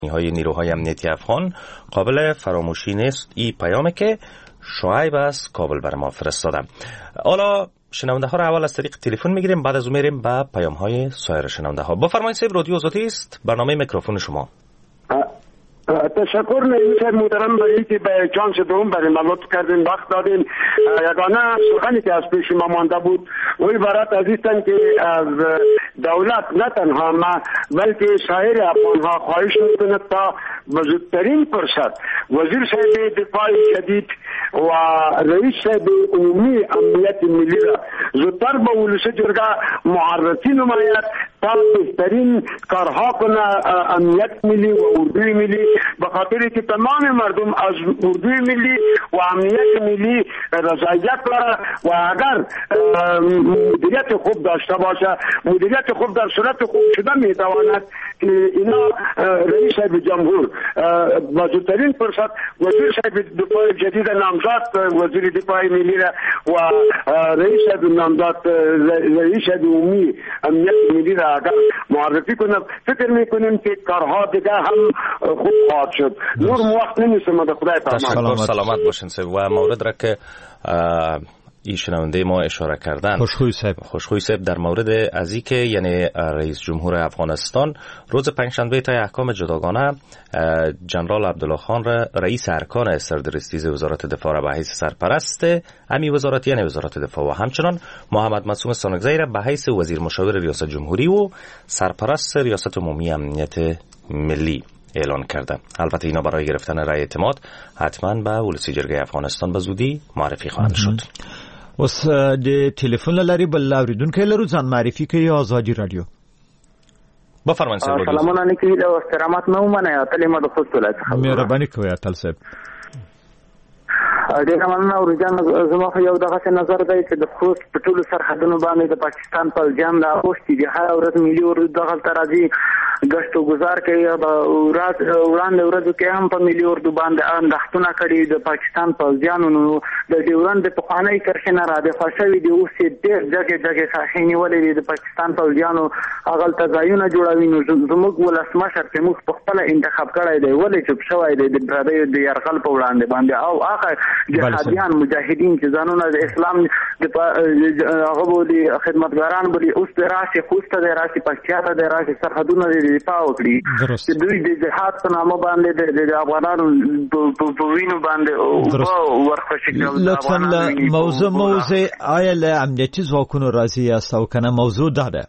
های نیروهای امنیتی افغان قابل فراموشی نیست. این پیامی که شعیب از کابل بر ما فرستادم. حالا شنونده ها را اول از طریق تلفن میگیریم، بعد از اون میریم به پیام های سایر شنونده ها. بفرمایید صاحب، رادیو آزادی است، برنامه میکروفون شما. تشکر میکنم محترم برای اینکه به چانس دوم برای ما لطف کردین، وقت دادین. یگانه سخنی که از پیش ما مانده بود و عبارت از این که از دولت نه تنها ما بلکه سایر افغانها خواهش میکنه تا به زودترین فرصت وزیر صاحب دفاع جدید و رئیس صاحب عمومی امنیت ملی را زودتر به ولس جرگه معرفی نماید تا بهترین کارها کنه امنیت ملی و اردوی ملی، به خاطر که تمام مردم از اردوی ملی و امنیت ملی رضایت داره و اگر مدیریت خوب داشته باشه، مدیریت خوب در صورت خوب شده میتواند که اینا رئیس صاحب جمهور با زودترین فرصت وزیر صاحب دفاع جدید نامزد وزیر دفاع ملی را و رئیس صاحب نامزد رئیس صاحب عمومی امنیت ملی را اگر معرفی کنه، فکر میکنیم که کارها دیگه هم خوب خواهد شد. نور وقت نمیسم به خدای پامان. سلامت باشین صاحب. و مورد را که این شنونده ما اشاره کردن، خوشخوی صاحب در مورد ازی که یعنی رئیس جمهور افغانستان روز پنجشنبه طی احکام جداگانه جنرال عبدالله خان را رئیس ارکان سردرستیز وزارت دفاع را به حیث سرپرست امی وزارت یعنی وزارت دفاع و همچنان محمد معصوم سانکزی را به حیث وزیر مشاور ریاست جمهوری و سرپرست ریاست عمومی امنیت ملی اعلان کرده. البته اینا برای گرفتن رأی اعتماد حتما به ولسی جرګې افغانستان به زودی معرفي خواهند شد. اوس د ټلیفون لري بل اوریدونکو لرو ځان معرفي کوي آزادی رادیو. بفرمایئ. سلامونه علیکم او احترامات نو منه اتلې ما د خوست ولایت څخه. مهرباني کوئ اتل صاحب. ډیر مننه اورجان، زما خو یو دغه نظر دی چې د خوست په ټولو سرحدونو باندې د پاکستان پوځیان د اوښتي دي، هر ورځ ملي اردو دغه ترازی گشت و گذار کوي. وړاندې ورځو کې هم په ملي اردو باندې اندښتونه کړي د پاکستان پوځیانو. نو د ډیورند د پخوانۍ کرښې نه را دفاع شوي دي، اوس یې ډېر جګې ساحې نیولې دي د پاکستان پوځیانو، هغلته ځایونه جوړوي. نو زموږ ولسمشر چې موږ په خپله انتخاب کړی دی ولې چوپ شوی دی د پردیو د یرغل په وړاندې باندې؟ او هغه جهادیان مجاهدین چې ځانونه د اسلام هغه بولي خدمتګاران بولي، اوس د راشي خوست د راشي پکتیا د راشي سرحدونه د دفاع وکړي چې دوی د جهاد په نامه باندې د افغانانو په وینو باندې ورخوشي کوي. لطفا موضوع آیا له امنیتي ځواکونو راځي یا او کنه موضوع ده؟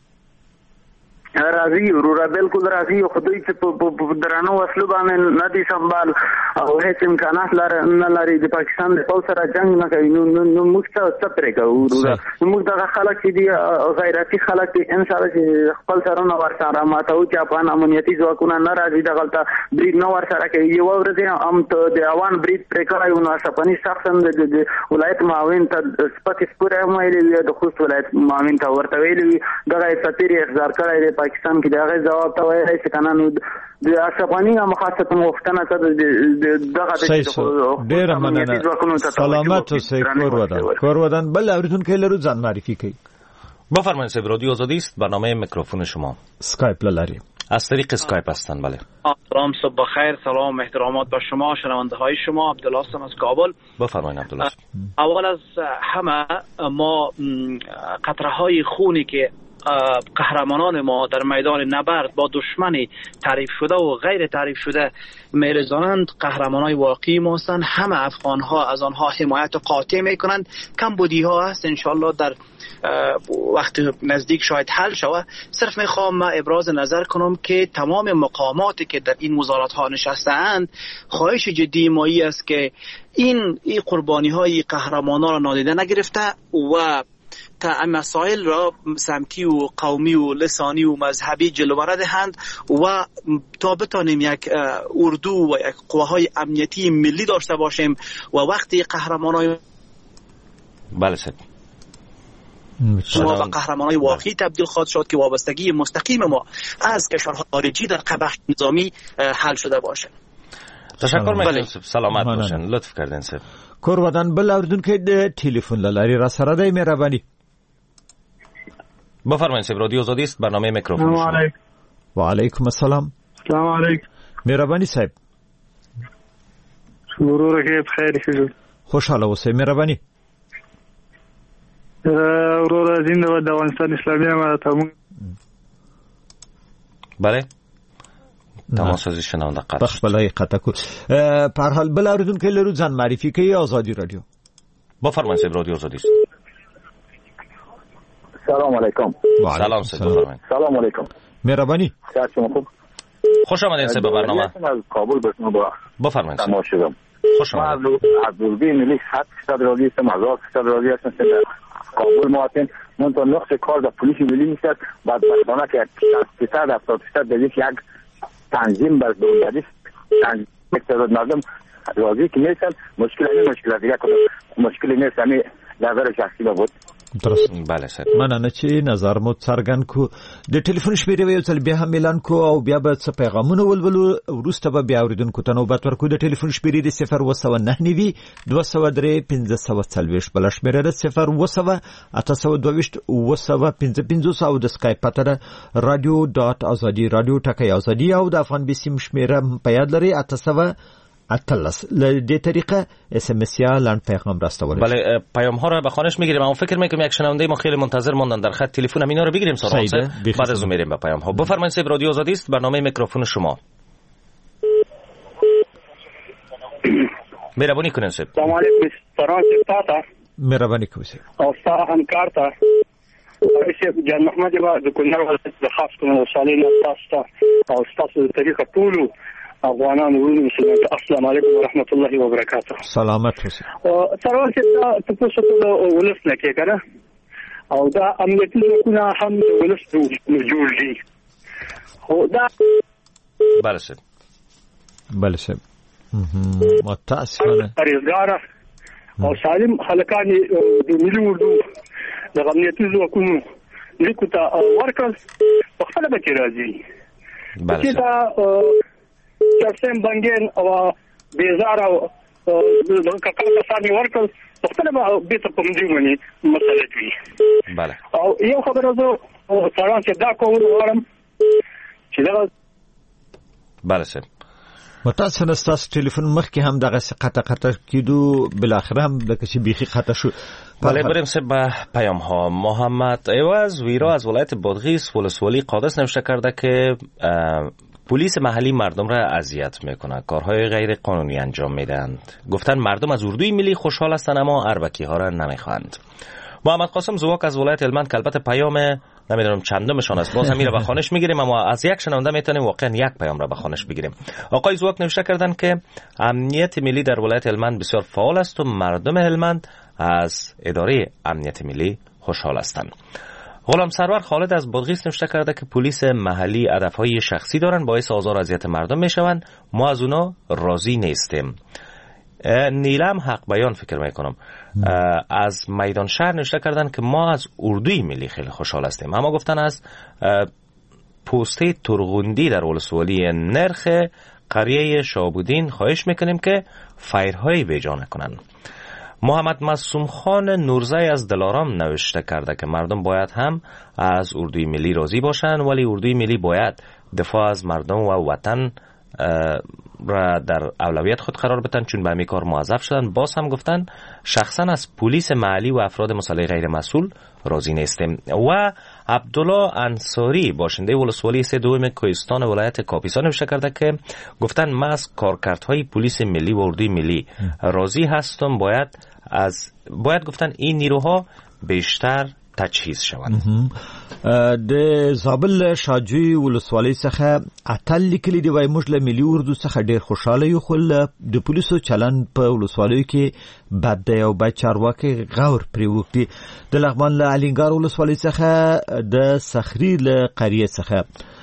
راځي ورور بالکل راځي، خو دوی چې په درانو وسلو باندې نه دي سنبال او هیڅ امکانات نه لري د پاکستان د پوځ سره جنگ نه کوي. نو موږ څه پرې کوو؟ موږ دغه خلک چې دي غیرتي خلک دي، ان شاء الله چې خپل سرونه ورسره ماتو چې افغان امنیتي ځواکونه نه راځي دغلته برید نه ورسره کوي. یو ورځ هم ته د اوان برید پرې کړی و، نو اشرفني شخصا د ولایت معاون ته سپکې سپورې هم ویلې وي، د خوست ولایت معاون ته ورته ویلې وي دغه سفیر احضار کړی دی پاکستان کې. دغه جواب ته وایي چې کنه نو د اشرفني مخاطب مفتنه ته دغه ډیر مننه. سلامت اوسئ. کور ودان بل اوریدونکو لرو ځان معرفي کوي. بفرمایید صاحب، رادیو آزادی است، برنامه میکروفون شما. اسکایپ لریم، از طریق اسکایپ هستن. بله. سلام، صبح بخیر، سلام احترامات به شما شنونده های شما. عبدالله هستم از کابل. بفرمایید عبدالله. اول از همه ما قطره های خونی که قهرمانان ما در میدان نبرد با دشمنی تعریف شده و غیر تعریف شده میرزانند، قهرمانای واقعی ما هستند. همه افغان ها از آنها حمایت قاطع میکنند. کمبودی ها هست، انشالله در وقت نزدیک شاید حل شود. صرف میخوام ابراز نظر کنم که تمام مقاماتی که در این وزارت ها نشسته‌اند خواهش جدی مایی است که این قربانی های قهرمانان را نادیده نگرفته و تا مسائل را سمتی و قومی و لسانی و مذهبی جلو دهند و تا بتانیم یک اردو و یک قواهای امنیتی ملی داشته باشیم و وقتی قهرمانای بله سید ما به قهرمانای واقعی تبدیل خواهد شد که وابستگی مستقیم ما از کشورهای خارجی در قبح نظامی حل شده باشه. تشکر میکنم. سلامت باشین. لطف کردین سید. کور ودان بل اوریدونکو د ټلیفون لاري را سره دی. مهرباني. بفرمایید صاحب، رادیو آزادی است، برنامه میکروفون شما. و علیکم السلام. سلام علیکم. مهرباني صاحب ورور کې بخیر شو خوشاله اوسئ مهرباني ورور زنده د افغانستان اسلامي امارات بله تماس از شنونده قطع بخبلای قطع کو پر حال بل اوریدون که لرو زن معرفی که آزادی رادیو بفرمایید سید رادیو آزادی است. سلام علیکم. سلام سید بفرمایید. سلام علیکم. مهربانی. شما خوب. خوش آمدید سید به برنامه. از کابل به شما با بفرمایید. تماس شدم. خوش آمدید. از دوربین ملی 700 رادیو است، 1000 رادیو است در کابل مواطن من تا نقش کار در پلیس ملی میشه بعد مثلا که 60% در یک تنظیم بر دولتی تنظیم اقتصاد مردم راضی که نیستن مشکل دیگه مشکلی نیست همین نظر شخصی بود. درست. بله سر مننه چې نظر مو څرګند کو د ټلیفون شمیرې یو ځل بیا هم اعلان کو او بیا به څه پیغامونه ولولو وروسته به بیا اوریدونکو ته نوبت ورکو. د ټلیفون شمیرې د 019 203 1540 بل شمیره د 0 822 او د سکایپ پته radio.azadi radio ټکي ازادي او د افغان بسیم شمیره په یاد لري 800 اتلس لدی طریقه اس ام اس یا لاند پیغام راستوال. بله پیام ها رو به خانش میگیریم. اما فکر میکنم یک شنونده ما خیلی منتظر موندن در خط تلفن هم اینا رو بگیریم سراغ بعد از اون میریم به پیام ها. بفرمایید سید رادیو آزادی است برنامه میکروفون شما. مهربانی کنین سید. سلام علیکم فرانسه تاتا. مهربانی کنین. او ستا همکار تا رئیس جان محمد با د کونړ ولایت خاص کوم صالح تاسو او تاسو طریقه ټولو افغانان ورونو مسلمان السلام علیکم ورحمت الله وبرکاته. سلامت اوسئ. سروال چې تاسو ته ولس نه کې کنه او دا امنیتي ځواکونه هم ولس جوړ دي. خو دا بله سید. بله سید. متاسفانه پرېزګار او سالم خلکان د ملي اردو د امنیتي ځواکونو لیکو ته ورکړل په خپل به راځي. بله سید. چرسم بنګین او بیزار او کاکا سامي ورکل خپل به ته کوم دی ونی مسله کوي. بله. او یو خبره زه څنګه چې دا کوم وړم چې دا بله سر متاسفانه ستاسو ټلیفون مخکې هم دغه قطع کیدو بالاخره هم د کشي بیخي خطا شو. بله بریم سر به پیام ها. محمد ایواز ویرا از ولایت بادغیس ولسوالی قادس نوشته کرده که پلیس محلی مردم را اذیت میکنه، کارهای غیر قانونی انجام میدهند. گفتن مردم از اردوی ملی خوشحال هستند اما اربکی ها را نمیخواهند. محمد قاسم زواک از ولایت هلمند که البته پیام نمیدونم چندمشان است باز همین را به خوانش میگیریم اما از یک شنونده میتونیم واقعا یک پیام را به خوانش بگیریم. آقای زواک نوشته کردن که امنیت ملی در ولایت هلمند بسیار فعال است و مردم هلمند از اداره امنیت ملی خوشحال هستند. غلام سرور خالد از بادغیس نوشته کرده که پلیس محلی هدفهای شخصی دارن باعث آزار و اذیت مردم میشوند، ما از اونا راضی نیستیم. نیلم حق بیان فکر میکنم از میدان شهر نوشته کردن که ما از اردوی ملی خیلی خوشحال هستیم، اما گفتن از پوسته ترغوندی در ولسوالی نرخ قریه شابودین خواهش میکنیم که فایرهای بیجا نکنن. محمد معصوم خان نورزی از دلارام نوشته کرده که مردم باید هم از اردوی ملی راضی باشند ولی اردوی ملی باید دفاع از مردم و وطن را در اولویت خود قرار بدن چون به همین کار موظف شدن. باز هم گفتن شخصا از پلیس محلی و افراد مسلح غیر مسئول راضی نیستیم. و عبدالله انصاری باشنده ولسوالی 32 کوهستان ولایت کاپیسا نوشته کرده که گفتن من از کارکردهای پلیس ملی و اردوی ملی راضی هستم، باید گفتن این نیروها بیشتر تجهیز شوند. د زابل شاجوی ولسوالی څخه اتل لیکلي دی وای موږ له ملي اردو څخه ډیر خوشاله یو، خو د پولیسو چلن په ولسوالیو کې بد دی او باید چارواکي غور پرې وکړي. د لغمان له الینګار ولسوالی څخه د صخري له قریه څخه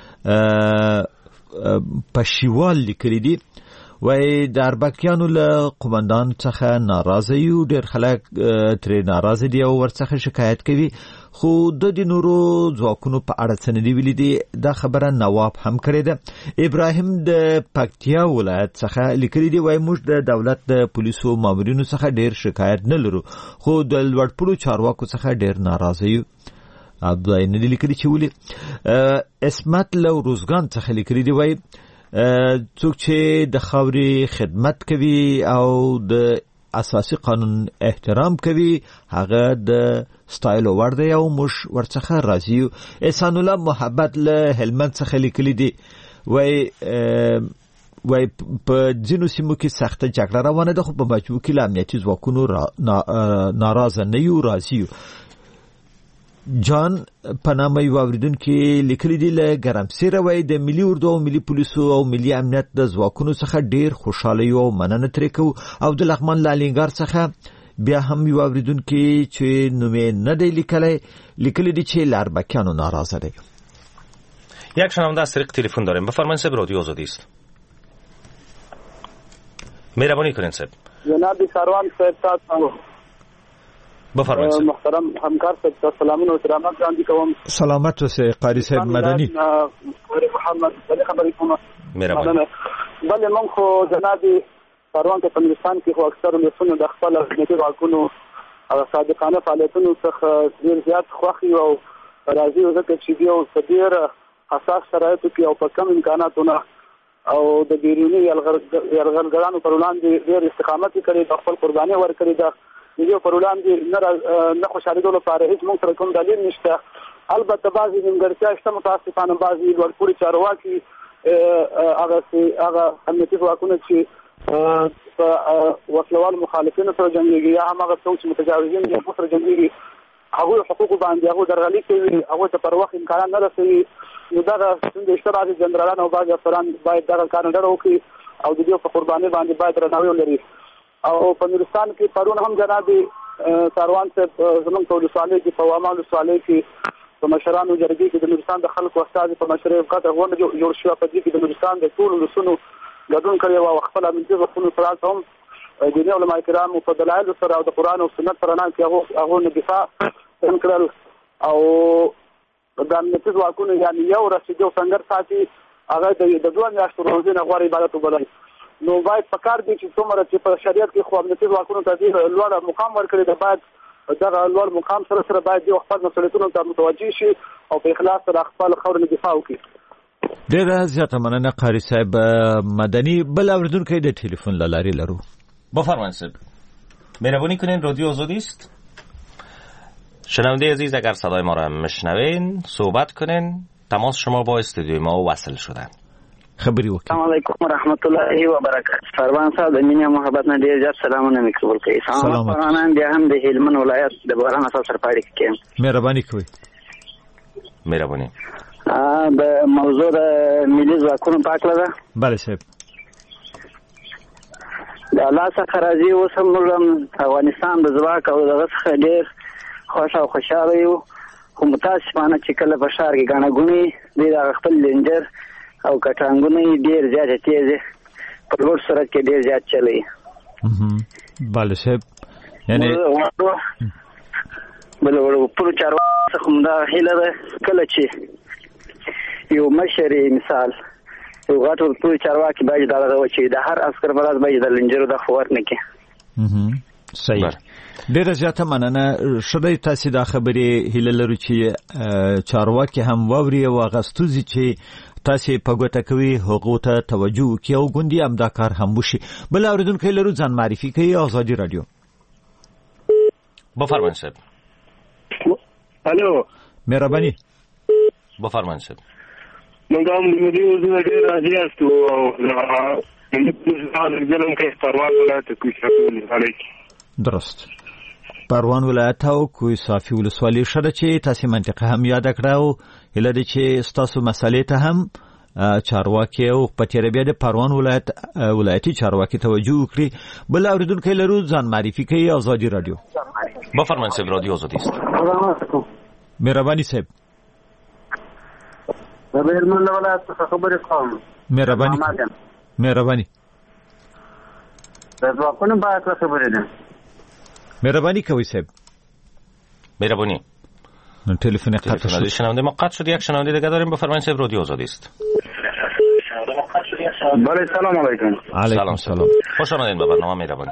پښیوال لیکلي دی وای د اربکیانو له قومندان څخه ناراضه یو، ډیر خلک ترې ناراضه دي او ورڅخه شکایت کوي، خو د نورو ځواکونو په اړه څه نه دی ویلي دي. دا خبره نواب هم کړې ده. ابراهیم د پکتیا ولایت څخه لیکلي دی وای موږ د دولت د پولیسو مامورینو څخه ډیر شکایت نه لرو خو د لوړپوړو چارواکو څخه ډیر ناراضه یو. عبدالله نه لیکلي چې ولې. اسمت له روزګان څخه لیکلي دی وای څوک چې د خاورې خدمت کوي او د اساسي قانون احترام کوي هغه د ستایل ور دی او مش ورڅخه راضي. احسان الله محبت له هلمند څخه لیکلي دي وای په ځینو سیمو کې سخته جګړه روانه ده خو په مجبور کې له امنیتي ځواکونو ناراضه نه یو راضي. جان پنامه یو اوریدونکو لیکلي دي له ګرمسیره وای د ملي اردو او ملي پولیسو او ملي امنیت د ځواکونو څخه ډیر خوشاله یو مننه ترې کو او د لغمان لالینګار څخه بیا هم یو اوریدونکو چې نومې نه دی لیکلي دي چې لاربکیانو ناراضه دي. یک شنونده از طریق تلفن داریم. بفرمایید صاحب، رادیو آزادی است. مهربانی کنین صاحب. جناب سروان صاحب تاسو بفرمایید محترم همکار صاحب سلامونه او احترامات وړاندې کوم. سلامت اوسئ قاری صاحب مدني. محمد بل خبرې کوم. مهرباني. بل موږ خو جناب سروان په پاکستان کې خو اکثر مسؤلین د خپل حکومتي واکونو او صادقانه فعالیتونو څخه ډیر زیات خوښي او راضي وکړي چې دیو صدیر اساس شرایطو کې او په کم امکاناتونه او د بیرونی یرغلګرانو پر وړاندې ډیر استقامت کړی، د خپل قرباني ورکړي. د دې پر وړاندې نه خوشالېدو لپاره هیڅ موږ سره کوم دلیل نشته. البته بعضې نیمګړتیا شته، متاسفانه بعضې لوړپوړي چارواکي هغه امنیتي ځواکونه چې په وسلوالو مخالفینو سره جنګېږي یا هم هغه څوک چې متجاوزین دي سره جنګېږي هغوی حقوقو باندې هغوی درغلي کوي، هغوی ته پر وخت امکانات نه رسوي. نو دغه څنګه اشتراکي جنرالان او بعض افسران باید دغه کار ډېر وکړي او د دې په قرباني باندې باید درناوی ولري. او په نورستان کې پرون هم جناب سروان صاحب زموږ په ولسوالۍ کې په واما ولسوالۍ کې په مشرانو جرګې کې د نورستان د خلکو استازي په مشرۍ قطر غونډه جوړ شوه. په دې کې د نورستان د ټولو ولسونو ګډون کړی او خپل امنیتي ځواکونو سره هم دیني علما کرامو په دلایلو سره او د قرآن او سنت پر نه کې هغه دفاع وکړل او د امنیتي ځواکونو یعنی یو رسیدو څنګه ساتي هغه د دوه میاشتو روزنه غوړې عبادت وبلل. نو باید پکار دي چې څومره چې په شریعت کې خو امنیتي ځواکونو ته لوړ مقام ورکړي د باید دغه لوړ مقام سره باید یو خپل مسؤلیتونو ته متوجي شي او په اخلاص سره خپل خاورې دفاع وکړي. ډېر زیاته مننه قاری صاحب مدني. بل اوریدونکو د ټلیفون لاري لرو. بفرمایید صاحب. مهربانی کنین رادیو آزادی است. شنونده عزیز اگر صدای ما را میشنوین صحبت کنین. تماس شما با استودیوی ما وصل شدن. خبری وکړئ. السلام علیکم ورحمت الله وبرکاته. سروان صاحب د مینه محبت نه ډیر زیات سلامونه مې قبول کړئ. سلام پرانان بیا هم د هلمند ولایت د باران اساس سره پاره کې. مهرباني کوئ. مهرباني. د موضوع د ملي ځواکونو په اړه ده. بله صاحب. د الله څخه راضي اوسم موږ افغانستان د ځواک او دغه څخه ډیر خوښ او خوشاله یو. خو متاسفانه چې کله په ښار کې ګڼه ګوڼې دی د خپل لنجر او کټانګونه ډیر زیات تیز په لوړ سرعت کې ډیر زیات چلی. بله صاحب. یعنی بل ورو چارواکو څخه دا هیله ده کله چې یو مشر مثال یو غټ ورو چارواکي باید دغه وچی د هر عسكر بلاد باید د لنجرو د خور نه کې. صحیح. ډیره زیاته مننه. شدای تاسو دا خبرې هیله لرو چې چارواکي هم ووري او غستوزي چې تاسو په ګوته کوي هغه ته توجه وکړي او ګوندي هم دا کار هم وشي. بل اوریدونکو لرو ځان معرفي کوي. آزادی رادیو. بفرمایید صاحب. الو. مهرباني. بفرمایید صاحب. موږ هم د دې وزیر ډیر راضي یاستو او ظلم کې پروان ولایت کې شامل علیکم. درست. پروان ولایت او کوی صافي ولسوالۍ شته چې تاسو منطقه هم یاد کړو. هله دې چې تاسو مسالې ته هم چارواکي او پټیره بیا د پروان ولایتي چارواکي توجه وکړي. بل اوریدونکو لرو ځان معرفي کوي. آزادی رادیو. بفرمایید صاحب رادیو آزادی است. مهرباني صاحب. د هلمند ولایت څخه خبرې کوم. مهرباني. د ځواکونو په اړه خبرې ده. مهرباني کوي صاحب. مهرباني. تلفن قطع شد. شنونده ما قطع شد. یک شنونده دیگه داریم. بفرمایید صاحب رادیو آزادی است. بله سلام علیکم. علیکم سلام. خوش آمدید به برنامه مهربانی.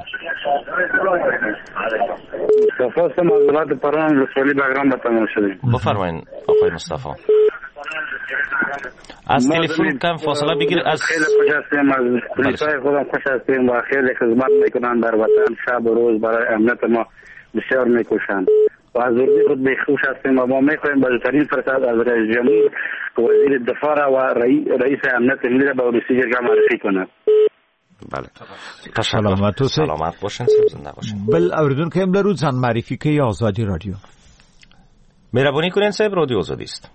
مصطفی معذرت پران رسولی بگرام به تمام شدیم. بفرمایید آقای مصطفی. از تلفن کم فاصله بگیر. از خیلی خوش هستیم، از پلیسای خودم خوش هستیم و خیلی خدمت میکنن در وطن، شب و روز برای امنیت ما بسیار میکوشند و از اردوی خود خوش هستیم و ما میخواهیم بزرگترین فرصت از رئیس جمهور وزیر دفاع و رئیس امنیت ملی را به رئیس جمهور معرفی کنند. بله. سلامت باشین، زنده باشین. بل اوریدونکو هم لرو ځان معرفي کوي آزادی رادیو. مهربانی کنین صاحب، رادیو آزادی است.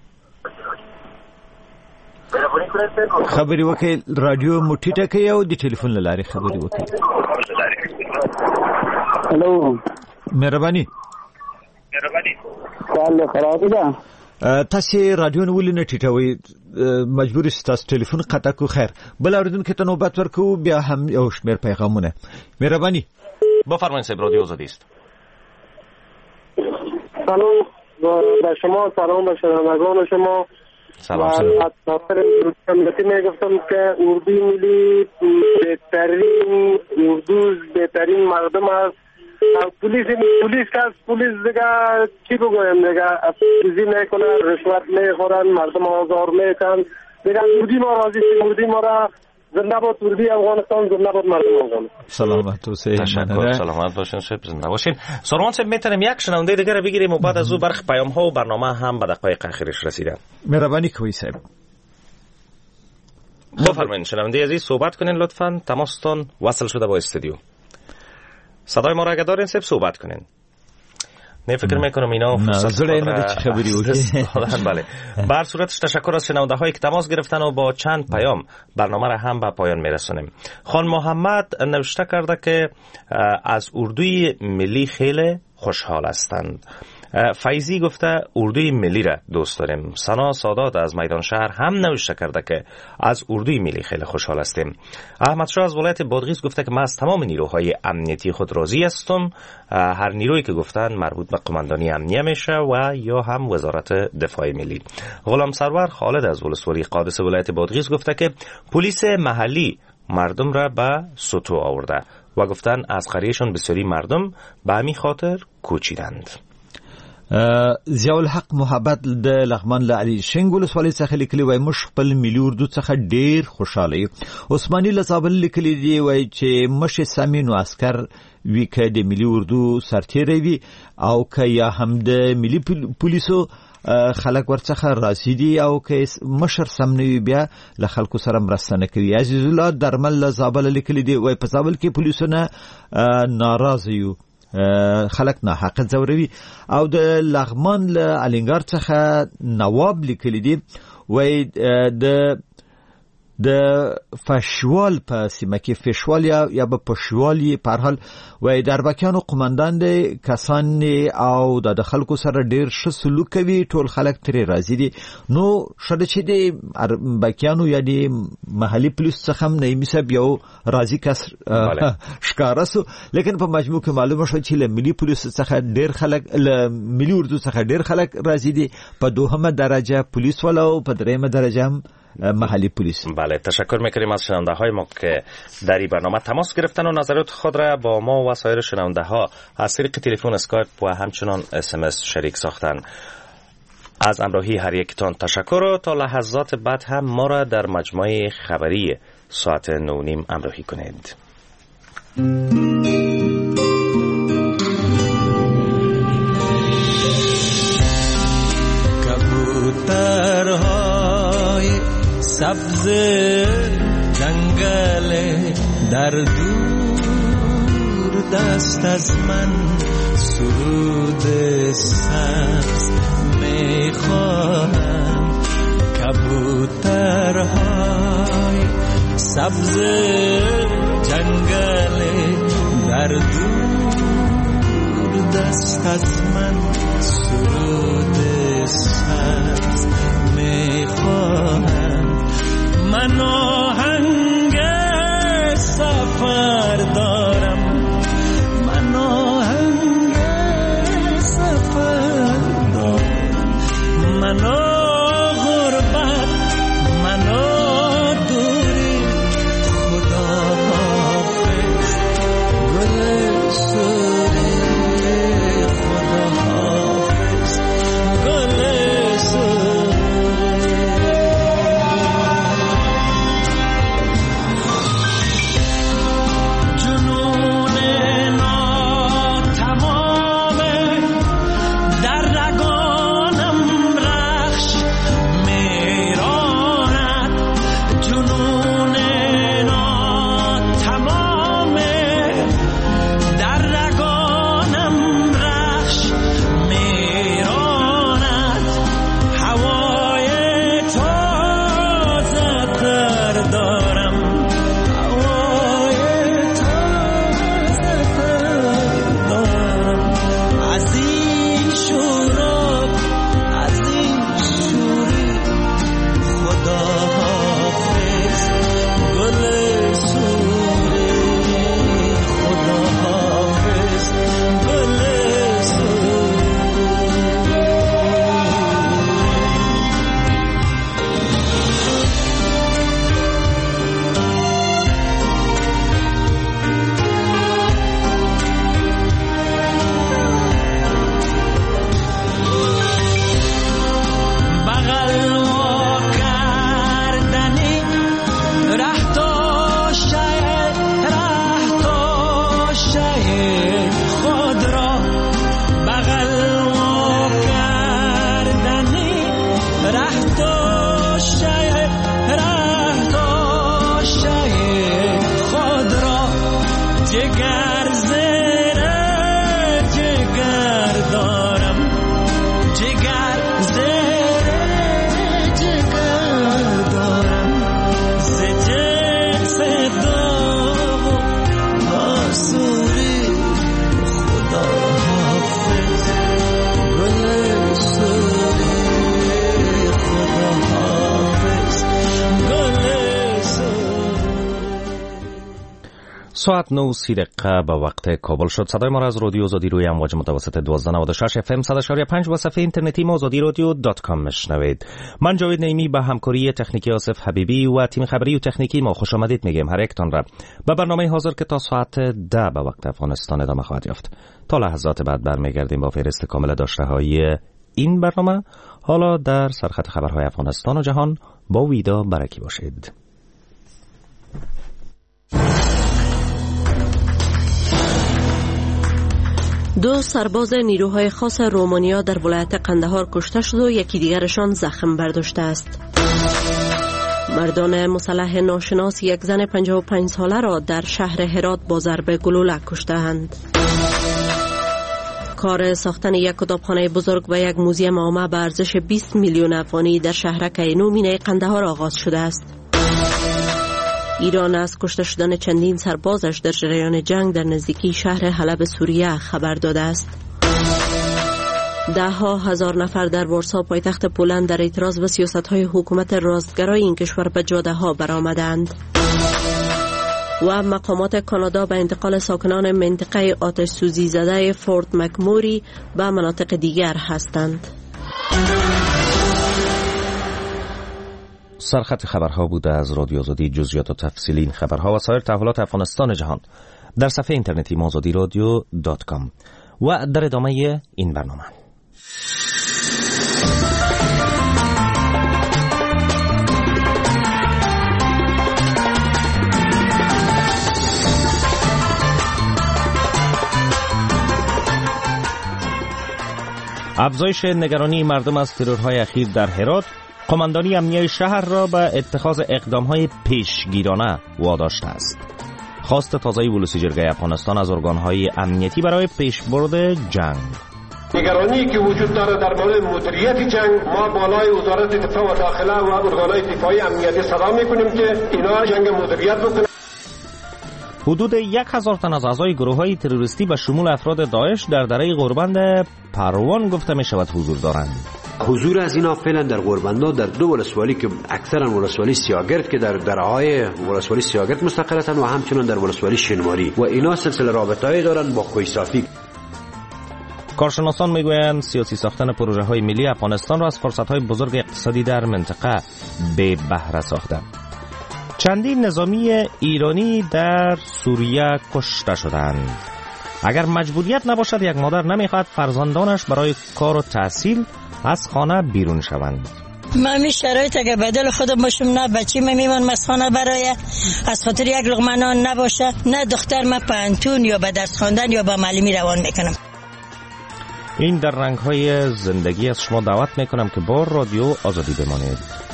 خبري وکي رادیو مټیټه کوي او د ټلیفون لارې خبري وکي. هلو مهرباني کال خراب ده. تاسو رادیو نو ولې نه ټیټوي؟ مجبور ستاسو ټلیفون قطع کو. خیر بل اوریدونکو ته نوبت ورکو، بیا هم یو شمیر پیغامونه. مهرباني بفرمایید صاحب، رادیو آزادی است. سلام به شما، سلام به شنوندگان شما. سلام. از خاطر ملتی میگفتم که اردوی ملی بهترین بهترین مردم است. پلیس دیگه چی بگویم دیگه، افزیزی میکنن، رشوت میخورن، مردم آزار میکنن دیگه. اردوی ما راضی است، اردوی ما را زنده باد اردوی افغانستان، زنده باد مردم افغانستان. سلامت و تشکر، سلامت باشین شب، زنده باشین. سروان صاحب میتونیم یک شنونده دیگه را بگیریم و بعد از او برخ پیام ها و برنامه هم به دقایق اخیرش رسیدن. مهربانی کوی صاحب. بفرمایید شنونده عزیز صحبت کنین لطفاً. تماستون وصل شده با استودیو. صدای ما را اگه دارین صاحب صحبت کنین. نه فکر میکنم اینا فرصت خبری بله. بر صورتش تشکر از شنونده هایی که تماس گرفتن و با چند پیام برنامه را هم به پایان میرسونیم. خان محمد نوشته کرده که از اردوی ملی خیلی خوشحال هستند. فیضی گفته اردوی ملی را دوست داریم. سنا سادات از میدان شهر هم نوشته کرده که از اردوی ملی خیلی خوشحال هستیم. احمد شاه از ولایت بادغیس گفته که من از تمام نیروهای امنیتی خود راضی هستم. هر نیرویی که گفتن مربوط به قماندانی امنیه میشه و یا هم وزارت دفاع ملی. غلام سرور خالد از ولسوالی قادس ولایت بادغیس گفته که پلیس محلی مردم را به سطو آورده و گفتن از قریهشون بسیاری مردم به همین خاطر کوچیدند. ضیاء الحق محبت د لغمان له علي شنګ ولسوالۍ څخه لیکلي وای مش خپل ملي اردو څخه ډیر خوشاله یو. عثماني لزابل لیکلي دی وای چې مش سامینو عسكر وی که د ملي اردو سرتیری وی او که یا هم د ملي پولیسو خلک ورڅخه راځي دي او که مشر سمنوي بیا له خلکو سره مرسته نه کوي. عزیز الله درمل لزابل لیکلي دی وای په زابل کې پولیسونه ناراضه یو، خلک نه حق زوروي. او د لغمان له الینګار څخه نواب لیکلی دی وای د فشوال په سیمه کې فشوال یا به پښوالی په هر حال وای دربکیانو قومندان دي کسان او د خلکو سره ډیر ښه سلوک کوي، ټول خلک ترې راضي دي. نو شته چې د بکیانو یا د محلي پولیس څخه هم نه میسب یو راضي کس ښکارا سو، لیکن په مجموع کې معلومه شو چې له ملي پولیس څخه ډیر خلک، له ملي اردو څخه ډیر خلک راضي دي. په دوهمه درجه پولیس ولا او په دریمه درجه هم محلی پلیس. بله تشکر میکنیم از شنونده های ما که در این برنامه تماس گرفتن و نظرات خود را با ما و سایر شنونده ها از طریق تلفن، اسکایپ و همچنان SMS شریک ساختن. از همراهی هر یکتان تشکر و تا لحظات بعد هم ما را در مجموعه خبری ساعت 9:30 همراهی کنید. سبز جنگل در دور دست از من سرود سبز میخواهم. کبوترهای سبز جنگل در دور دست از من سرود سبز میخواهم. من آهنگ سفر دارم، من آهنگ سفر دارم، من غربت، من دوری. خدا حافظ گل سوری، خدا حافظ گل سوری. ساعت 9:30 به وقت کابل شد. صدای ما را از رادیو آزادی روی امواج متوسط 1296 FM 100.5 و صفحه اینترنتی ما azadiradio.com میشنوید. من جاوید نعیمی به همکاری تکنیکی آصف حبیبی و تیم خبری و تکنیکی ما خوش آمدید میگیم هر یکتان را به برنامه حاضر که تا ساعت 10 به وقت افغانستان ادامه خواهد یافت. تا لحظات بعد برمیگردیم با فهرست کامل داشته‌های این برنامه. حالا در سرخط خبرهای افغانستان و جهان با ویدا برکی باشید. دو سرباز نیروهای خاص رومانیا در ولایت قندهار کشته شد و یکی دیگرشان زخم برداشته است. مردان مسلح ناشناس یک زن 55 ساله را در شهر هرات با ضرب گلوله کشته‌اند. کار ساختن یک کتابخانه بزرگ و یک موزیم عامه به ارزش 20 میلیون افغانی در شهرک اینو مینای قندهار آغاز شده است. ایران از کشته شدن چندین سربازش در جریان جنگ در نزدیکی شهر حلب سوریه خبر داده است. ده‌ها هزار نفر در وارسا پایتخت پولند در اعتراض به سیاست‌های حکومت راستگرای این کشور به جاده‌ها برآمدند. و مقامات کانادا به انتقال ساکنان منطقه آتش سوزی زده فورت مکموری به مناطق دیگر هستند. سرخط خبرها بوده از رادیو آزادی. جزئیات و تفصیلی این خبرها و سایر تحولات افغانستان جهان در صفحه اینترنتی azadiradio.com و در ادامه این برنامه. افزایش نگرانی مردم از ترورهای اخیر در هرات، قماندانی امنیه شهر را به اتخاذ اقدامهای پیشگیرانه واداشته است. خواست تازه ولسی جرگه افغانستان از ارگانهای امنیتی برای پیشبرد جنگ. نگرانی که وجود داره در مورد مدیریت جنگ، ما بالای وزارت دفاع و داخله و ارگانهای دفاعی امنیتی صدا میکنیم که اینا جنگ مدیریت بکنن. حدود 1000 تن از اعضای گروه‌های تروریستی به شمول افراد داعش در دره غوربند پروان گفته می شود حضور دارند. حضور از اینا فعلا در غوربندا در دو ولسوالی که اکثرا ولسوالی سیاگرد که در درهای ولسوالی سیاگرد مستقرتن و همچنان در ولسوالی شنواری و اینا سلسله رابطه‌ای دارن با خویصافی. کارشناسان میگویند سیاسی ساختن پروژه‌های ملی افغانستان را از فرصت‌های بزرگ اقتصادی در منطقه به بهره ساخته. چندین نظامی ایرانی در سوریه کشته شدند. اگر مجبوریت نباشد یک مادر نمیخواهد فرزندانش برای کار و تحصیل از خانه بیرون شوند. من می شرایط اگه بدل خودم باشم نه بچی میمونم از خانه برای از خاطر یک لقمه نان نباشه، نه دختر من پانتون یا به درس خواندن یا به معلمی روان میکنم. این در رنگ‌های زندگی از شما دعوت میکنم که با رادیو آزادی بمانید.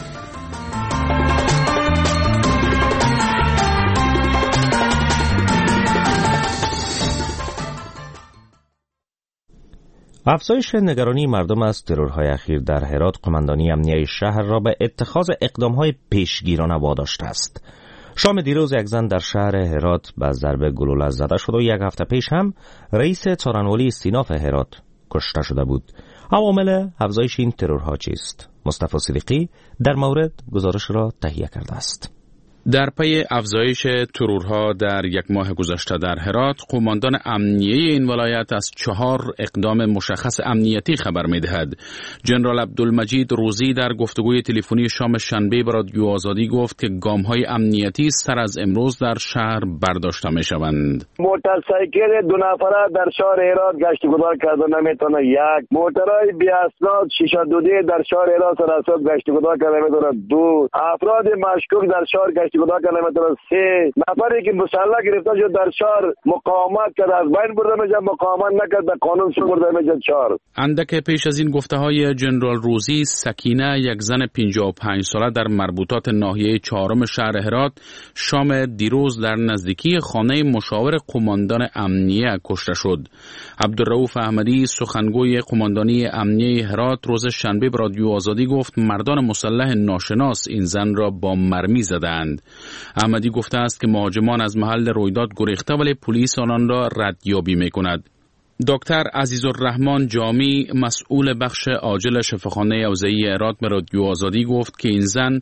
افزایش نگرانی مردم از ترورهای اخیر در هرات، قماندانی امنیه شهر را به اتخاذ اقدامهای پیشگیرانه واداشته است. شام دیروز یک زن در شهر هرات به ضرب گلوله زده شد و یک هفته پیش هم رئیس څارنوالۍ استیناف هرات کشته شده بود. عوامل افزایش این ترورها چیست؟ مصطفی صدیقی در مورد گزارش را تهیه کرده است. در پی افزایش ترورها در یک ماه گذشته در هرات، قماندان امنیه این ولایت از 4 اقدام مشخص امنیتی خبر می‌دهد. جنرال عبدالمجید روزی در گفتگوی تلفنی شام شنبه با رادیو آزادی گفت که گام‌های امنیتی سر از امروز در شهر برداشته می‌شوند. موتورسایکل 2 نفره در شهر هرات گشت گذار کرده نمیتونه، یک موتورای بی اسناد شیشه دودی در شهر هرات سراسر گشت گذار کرده نمیتونه، 2 افراد مشکوک در شهر گشت گذار کرده نمیتونه، 3 نفری که مسلح گرفته شد در شهر مقاومت کرد از بین برده میشه، مقاومت نکرد به قانون شو برده میشه. 4 اندک پیش از این گفته های جنرال روزی، سکینه یک زن 55 ساله در مربوطات ناحیه 4 شهر هرات شام دیروز در نزدیکی خانه مشاور قماندان امنیه کشته شد. عبدالرؤوف احمدی سخنگوی قماندانی امنیه هرات روز شنبه به رادیو آزادی گفت مردان مسلح ناشناس این زن را با مرمی زدند. احمدی گفته است که مهاجمان از محل رویداد گریخته ولی پلیس آنان را ردیابی می‌کند. دکتر عزیزالرحمن جامی مسئول بخش عاجل شفاخانه اوزهی هرات به رادیو آزادی گفت که این زن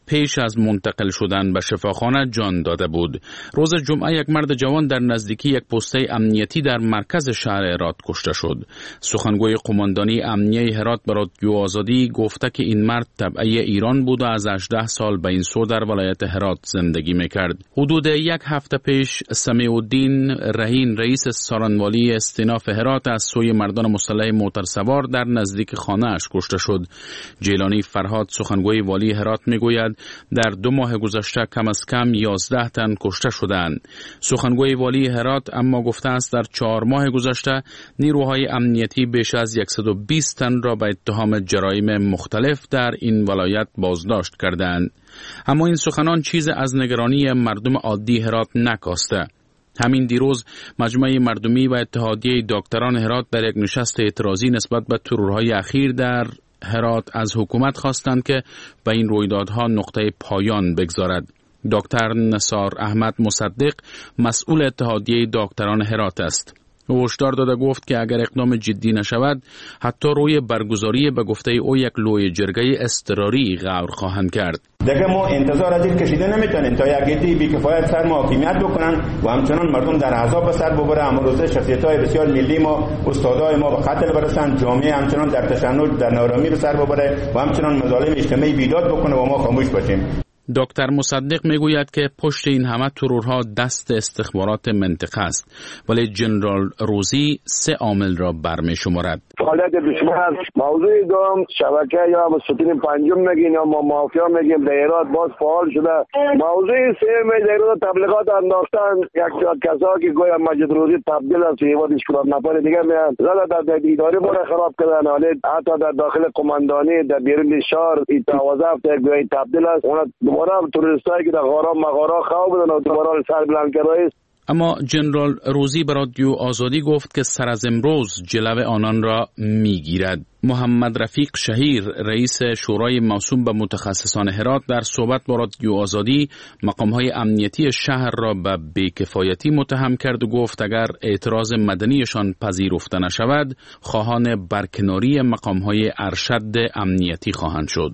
پیش از منتقل شدن به شفاخانه جان داده بود. روز جمعه یک مرد جوان در نزدیکی یک پسته امنیتی در مرکز شهر هرات کشته شد. سخنگوی قماندانی امنیه هرات به رادیو آزادی گفته که این مرد تبعی ایران بود و از 18 سال به این سو در ولایت هرات زندگی میکرد. حدود یک هفته پیش سمیع الدین رهین رئیس سارنوالی استیناف هرات از سوی مردان مسلح موترسوار در نزدیک خانه اش کشته شد. جیلانی فرهاد سخنگوی والی هرات میگوید در 2 ماه گذشته کم از کم 11 تن کشته شدند. سخنگوی والی هرات اما گفته است در 4 ماه گذشته نیروهای امنیتی بیش از 120 تن را به اتهام جرایم مختلف در این ولایت بازداشت کردند. اما این سخنان چیز از نگرانی مردم عادی هرات نکاسته. همین دیروز مجمع مردمی و اتحادیه دکتران هرات در یک نشست اعتراضی نسبت به ترورهای اخیر در هرات از حکومت خواستند که به این رویدادها نقطه پایان بگذارد. دکتر نثار احمد مصدق مسئول اتحادیه دکتران هرات است. او هشدار داده گفت که اگر اقدام جدی نشود حتی روی برگزاری به گفته او یک لوی جرگه اضطراری غور خواهند کرد. دیگه ما انتظار از این کشیده نمیتونیم تا یک گیتی بی‌کفایت سر ما حاکمیت بکنن و همچنان مردم در عذاب سر ببره. امروزه شخصیت‌های بسیار ملی ما، استادای ما به قتل برسن، جامعه همچنان در تشنج در نارامی به سر ببره و همچنان مظالم اجتماعی بیداد بکنه و ما خاموش باشیم. دکتر مصدق میگوید که پشت این همه ترورها دست استخبارات منطقه است، ولی جنرال روزی 3 عامل را برمی‌شمارد. فعالیت دشمن، موضوع دوم شبکه یا ستون پنجم میگین یا ما مافیا میگیم در هرات باز فعال شده. موضوع سوم در هرات تبلیغات انداختن، یک ساعت کسایی که گویا مجید روزی تبدیل است به یه اشکالات نفر دیگه میان زدن در اداره ما خراب کردن. حالا حتی در داخل قماندانی در بیرون شهر این توظف در گویا تبدیل است. دوباره توریستایی که در غارا مغارا خواب بودن و دوباره سر بلند کرده. اما جنرال روزی به رادیو آزادی گفت که سر از امروز جلو آنان را میگیرد. محمد رفیق شهیر رئیس شورای موسوم به متخصصان هرات در صحبت با رادیو آزادی مقام‌های امنیتی شهر را به بی‌کفایتی متهم کرد و گفت اگر اعتراض مدنیشان پذیرفته نشود خواهان برکناری مقام‌های ارشد امنیتی خواهند شد.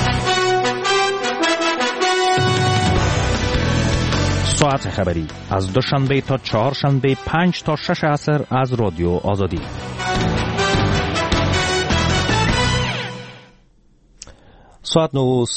ساعت خبری از دوشنبه تا چهارشنبه 5 تا 6 عصر از رادیو آزادی. ساعت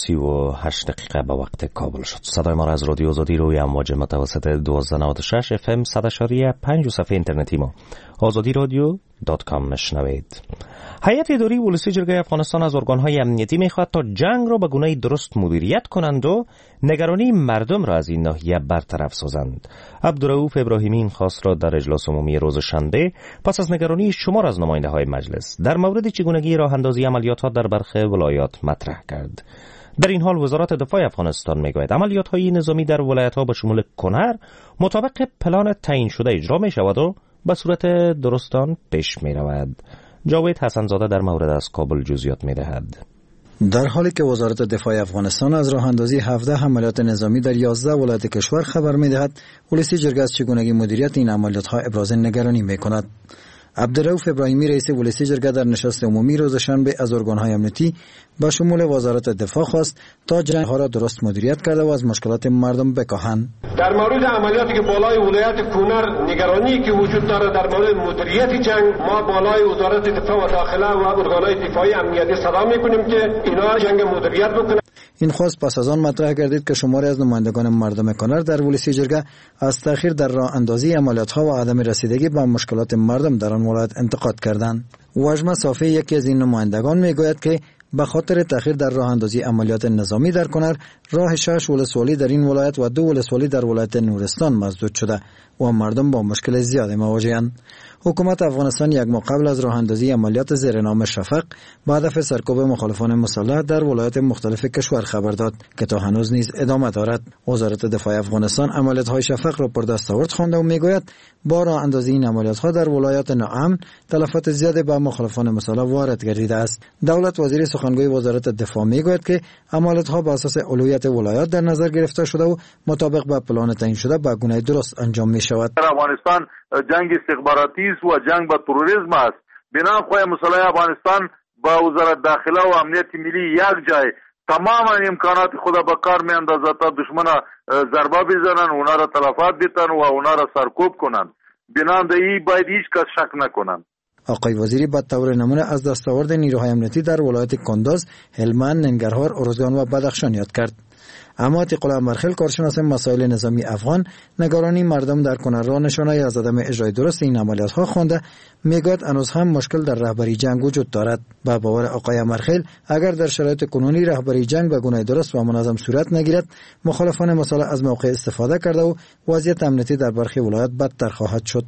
9:38 دقیقه به وقت کابل شد. صدای ما را از رادیو آزادی روی امواج متوسط 1296 FM 100.5 و صفحه اینترنتی ما azadiradio.com میشنوید. هیئت اداری ولسی جرگه افغانستان از ارگان‌های امنیتی می‌خواهد تا جنگ را به گونه‌ای درست مدیریت کنند و نگرانی مردم را از این ناحیه برطرف سازند. عبدالرؤوف ابراهیمی این خواست را در اجلاس عمومی روز شنبه پس از نگرانی شمار از نماینده‌های مجلس در مورد چگونگی راه‌اندازی عملیات‌ها در برخی ولایات مطرح کرد. در این حال وزارت دفاع افغانستان میگوید عملیات‌های نظامی در ولایت‌ها به شمول کنر مطابق پلان تعیین شده اجرا می‌شود و به صورت درستان پیش می‌رود. جاوید حسنزاده در مورد از کابل جزئیات می‌دهد. در حالی که وزارت دفاع افغانستان از راه اندازی 17 عملیات نظامی در 11 ولایت کشور خبر می‌دهد، ولسی جرگه از چگونگی مدیریت این عملیات‌ها ابراز نگرانی می‌کند. عبدالرؤوف ابراهیمی رئیس ولسی جرگه در نشست عمومی روز شنبه از ارگان‌های امنیتی با شمول وزارت دفاع خواست تا جنگ‌ها را درست مدیریت کرده و از مشکلات مردم بکاهند. در مورد عملیاتی که بالای ولایت کنر نگرانی که وجود دارد در مورد مدیریت جنگ، ما بالای وزارت دفاع و داخله و ارگان‌های دفاعی امنیتی صدا می‌کنیم که اینا جنگ مدیریت بکنند. این خواست پس از آن مطرح گردید که شماری از نمایندگان مردم کنر در ولسی جرگه از تأخیر در راه اندازی عملیات‌ها و عدم رسیدگی به مشکلات مردم در آن ولایت انتقاد کردند. واجمه صافی یکی از این نمایندگان میگوید که به خاطر تأخیر در راه اندازی عملیات نظامی در کنر راه 6 ولسوالی در این ولایت و 2 ولسوالی در ولایت نورستان مسدود شده و مردم با مشکل زیادی مواجه‌اند. حکومت افغانستان یک ماه قبل از راه اندازی عملیات زیر نام شفق با هدف سرکوب مخالفان مسلح در ولایات مختلف کشور خبر داد که تا هنوز نیز ادامه دارد. وزارت دفاع افغانستان عملیات‌های شفق را پر دستاورد خوانده و میگوید با راه اندازی این عملیات‌ها در ولایات ناامن تلفات زیادی به مخالفان مسلح وارد گردیده است. دولت وزیر سخنگوی وزارت دفاع میگوید که عملیات‌ها بر اساس اولویت ولایات در نظر گرفته شده و مطابق با پلان تعیین شده به گونه درست انجام می‌شود. افغانستان جنگ استخباراتی است و جنگ با تروریسم است. بنابراین مسلح افغانستان با وزارت داخله و امنیت ملی یک جای تمام امکانات خود به کار میاندازد تا دشمن ضربه بزنن، اونا را تلفات بدن و اونا را سرکوب کنن. بنابراین باید هیچ کس شک نکنن. آقای وزیری به طور نمونه از دستاورد نیروهای امنیتی در ولایت کندز، هلمند، ننگرهار، ارزگان و بدخشان یاد کرد. اما عتیق الله مرخل، کارشناس مسائل نظامی افغان، نگرانی مردم در کنر را نشانه‌ای از عدم اجرای درست این عملیات‌ها خوانده، میگوید هنوز هم مشکل در رهبری جنگ وجود دارد. با باور آقای مرخل، اگر در شرایط کنونی رهبری جنگ به گونه درست و منظم صورت نگیرد، مخالفان مسئله از موقع استفاده کرده و وضعیت امنیتی در برخی ولایات بدتر خواهد شد.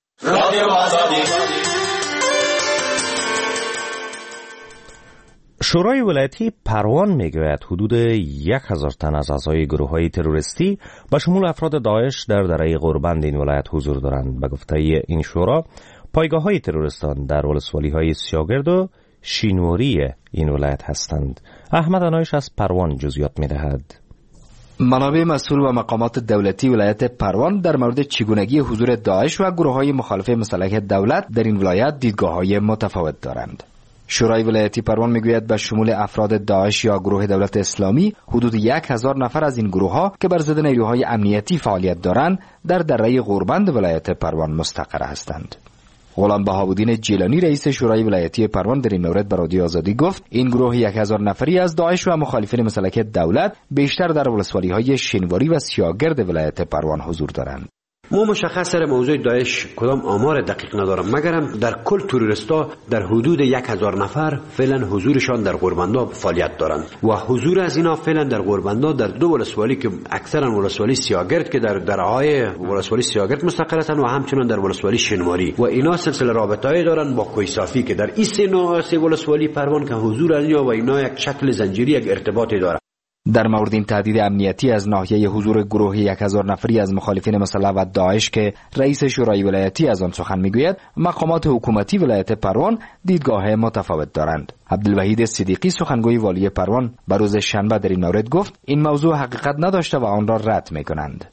شورای ولایتی پروان میگوید حدود 1000 تن از اعضای گروه‌های تروریستی به شمول افراد داعش در دره غوربند این ولایت حضور دارند. به گفته این شورا، پایگاه‌های تروریستان در ولسوالی‌های سیاگرد و شینواری این ولایت هستند. احمد انایش از پروان جزئیات می‌دهد. منابع مسئول و مقامات دولتی ولایت پروان در مورد چگونگی حضور داعش و گروه‌های مخالف مسلح دولت در این ولایت دیدگاه‌های متفاوت دارند. شورای ولایتی پروان میگوید به شمول افراد داعش یا گروه دولت اسلامی حدود 1000 نفر از این گروه ها که بر ضد نیروهای امنیتی فعالیت دارند در دره غوربند ولایت پروان مستقر هستند. غلام بهاءالدین جیلانی رئیس شورای ولایتی پروان در این مورد به رادیو آزادی گفت این گروه 1000 نفری از داعش و مخالفین مسلح دولت بیشتر در ولسوالی‌های شینواری و سیاگرد ولایت پروان حضور دارند. مو مشخص سر موضوع داعش کدام آمار دقیق ندارم، مگرم در کل توریستا در حدود 1000 نفر فعلا حضورشان در غوربندا فعالیت دارند و حضور از اینا فعلا در غوربندا در دو ولسوالی که اکثرا ولسوالی سیاگرد که در درهای ولسوالی سیاگرد مستقر هستند و همچنین در ولسوالی شینواری و اینا سلسله رابطه‌ای دارند با کویصافی که در این سه ولسوالی پروان که حضور از اینا و اینا یک شکل زنجیری، یک ارتباطی داره. در مورد این تهدید امنیتی از ناحیه حضور گروه 1000 نفری از مخالفین مسلح و داعش که رئیس شورای ولایتی از آن سخن میگوید، مقامات حکومتی ولایت پروان دیدگاه متفاوت دارند. عبدالوحید صدیقی سخنگوی والی پروان به روز شنبه در این مورد گفت این موضوع حقیقت نداشته و آن را رد میکنند.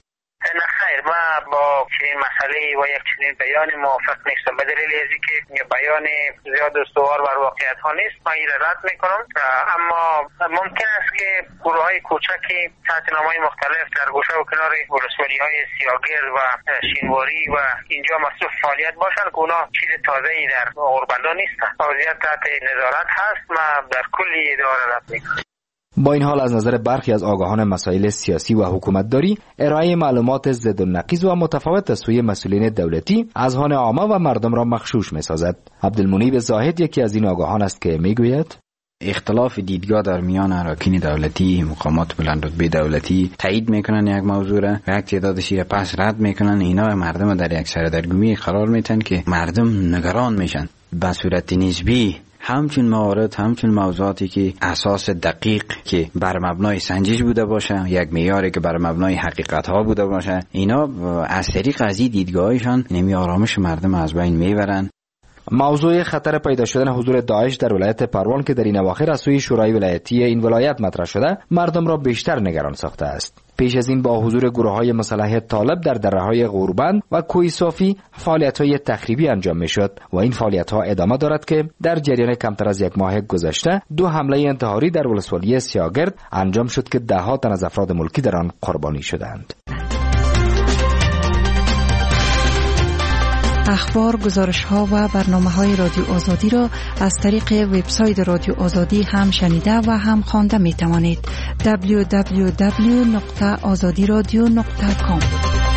با چنین مسئله و یک چنین بیان موافق نیستم، به دلیل از اینکه بیان زیاد استوار بر واقعیت ها نیست. من این رد میکنم، اما ممکن است که گروه های کوچکی تحت نامهای مختلف در گوشه و کنار ولسوالی های سیاگرد و شینواری و اینجا مصروف فعالیت باشند که اونا چیز تازه‌ای در غوربندا نیستن. وضعیت تحت نظارت هست. من در کلی اداره رد میکنم. با این حال از نظر برخی از آگاهان مسائل سیاسی و حکومتداری، ارائه معلومات ضد و نقیض و متفاوت از سوی مسئولین دولتی اذهان عامه و مردم را مغشوش می‌سازد. عبدالمنیب زاهد یکی از این آگاهان است که میگوید اختلاف دیدگاه در میان اراکین دولتی، مقامات بلندرتبه دولتی تایید میکنن یک موضوع را و یک تعدادش را پس رد میکنن. اینا مردم در یک سردرگمی قرار میتن که مردم نگران میشن. به صورت نسبی همچون موارد، همچون موضوعاتی که اساس دقیق که بر مبنای سنجش بوده باشه، یک معیاری که بر مبنای حقیقت ها بوده باشه، اینا از طریق از این دیدگاهشان نمی آرامش مردم از بین میبرن. موضوع خطر پیدا شدن حضور داعش در ولایت پروان که در این اواخر از سوی شورای ولایتی این ولایت مطرح شده، مردم را بیشتر نگران ساخته است. پیش از این با حضور گروه‌های مسلح طالب در دره‌های غوربند و کویصافی فعالیت‌های تخریبی انجام می‌شد و این فعالیت‌ها ادامه دارد که در جریان کمتر از یک ماه گذشته 2 حمله انتحاری در ولسوالی سیاگرد انجام شد که ده‌ها تن از افراد ملکی در آن قربانی شدند. اخبار، گزارش‌ها و برنامه‌های رادیو آزادی را از طریق وبسایت رادیو آزادی هم شنیده و هم خوانده می‌توانید. www.azadiradio.com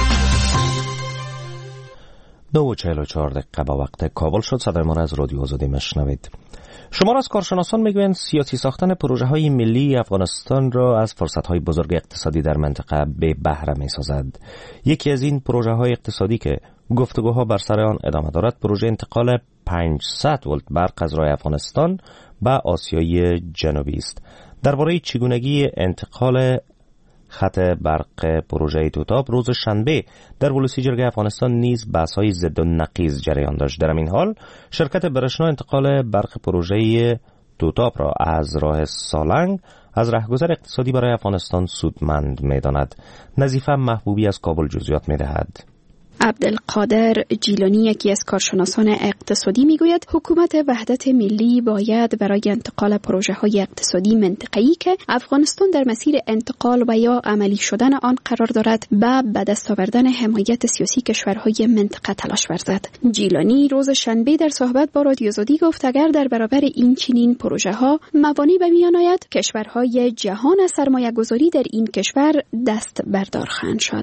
9:44 با وقت کابل شد. صدای ما را از رادیو آزادی مشنوید. شمار از کارشناسان میگویند سیاسی ساختن پروژه‌های ملی افغانستان را از فرصت‌های بزرگ اقتصادی در منطقه به بهره می‌سازد. یکی از این پروژه‌های اقتصادی که گفتگوها بر سر آن ادامه دارد، پروژه انتقال 500 ولت برق از راه افغانستان به آسیای جنوبی است. درباره چگونگی انتقال خط برق پروژه توتاپ روز شنبه در ولسوالی افغانستان نیز بحث‌های ضد و نقیض جریان داشت. در این حال شرکت برشنا انتقال برق پروژه توتاپ را از راه سالنگ از رهگذر اقتصادی برای افغانستان سودمند می‌داند. نظیفه محبوبی از کابل جزئیات می‌دهد. عبدالقادر جیلانی، یکی از کارشناسان اقتصادی، میگوید حکومت وحدت ملی باید برای انتقال پروژه‌های اقتصادی منطقه‌ای که افغانستان در مسیر انتقال و یا عملی شدن آن قرار دارد به دست آوردن حمایت سیاسی کشورهای منطقه تلاش ورزد. جیلانی روز شنبه در صحبت با رادیو آزادی گفت اگر در برابر این چنین پروژه‌ها موانع به میان آید، کشورهای جهان از سرمایه‌گذاری در این کشور دست بردار خواهند شد.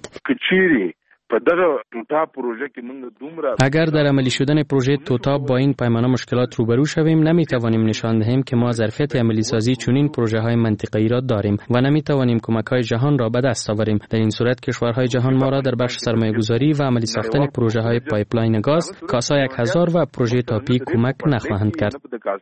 اگر در عملی شدن پروژه توتاب با این پیمانه مشکلات روبرو شویم، نمیتوانیم نشان دهیم که ما ظرفیت عملی سازی چنین پروژه‌های منطقه‌ای را داریم و نمیتوانیم کمک‌های جهان را به دست آوریم. در این صورت کشورهای جهان ما را در بخش سرمایه‌گذاری و عملی ساختن پروژه‌های پایپلاین گاز، کاسا 1000 و پروژه تاپی کمک نخواهند کرد.